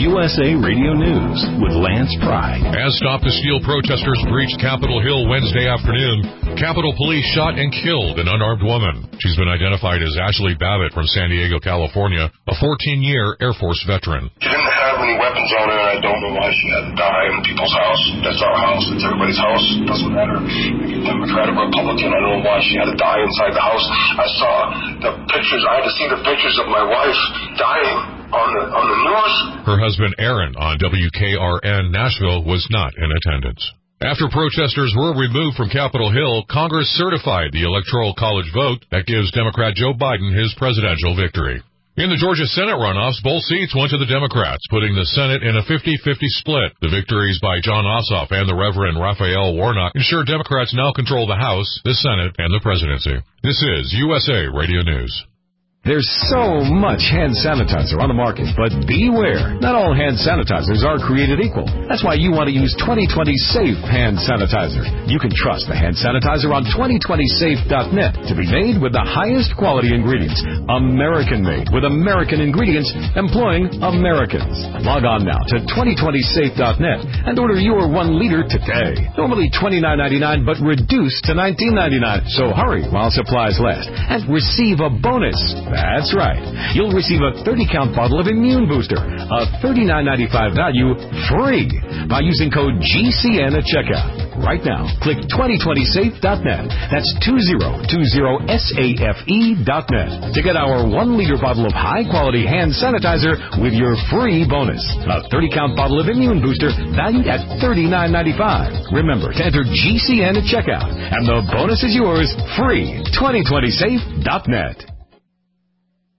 USA Radio News with Lance Pry. As Stop the Steal protesters breached Capitol Hill Wednesday afternoon, Capitol Police shot and killed an unarmed woman. She's been identified as Ashley Babbitt from San Diego, California, a 14-year Air Force veteran. She didn't have any weapons on her, and I don't know why she had to die in people's house. That's our house. It's everybody's house. It doesn't matter if you're Democrat or Republican. I don't know why she had to die inside the house. I saw the pictures. I had to see the pictures of my wife dying on the news. Her husband, Aaron, on WKRN Nashville, was not in attendance. After protesters were removed from Capitol Hill, Congress certified the Electoral College vote that gives Democrat Joe Biden his presidential victory. In the Georgia Senate runoffs, both seats went to the Democrats, putting the Senate in a 50-50 split. The victories by John Ossoff and the Reverend Raphael Warnock ensure Democrats now control the House, the Senate, and the presidency. This is USA Radio News. There's so much hand sanitizer on the market, but beware. Not all hand sanitizers are created equal. That's why you want to use 2020 Safe Hand Sanitizer. You can trust the hand sanitizer on 2020safe.net to be made with the highest quality ingredients. American-made with American ingredients employing Americans. Log on now to 2020safe.net and order your 1 liter today. Normally $29.99, but reduced to $19.99. So hurry while supplies last and receive a bonus. That's right. You'll receive a 30-count bottle of Immune Booster, a $39.95 value, free by using code GCN at checkout. Right now, click 2020safe.net. That's 2020safe.net to get our 1-liter bottle of high-quality hand sanitizer with your free bonus. A 30-count bottle of Immune Booster valued at $39.95. Remember to enter GCN at checkout, and the bonus is yours, free. 2020safe.net.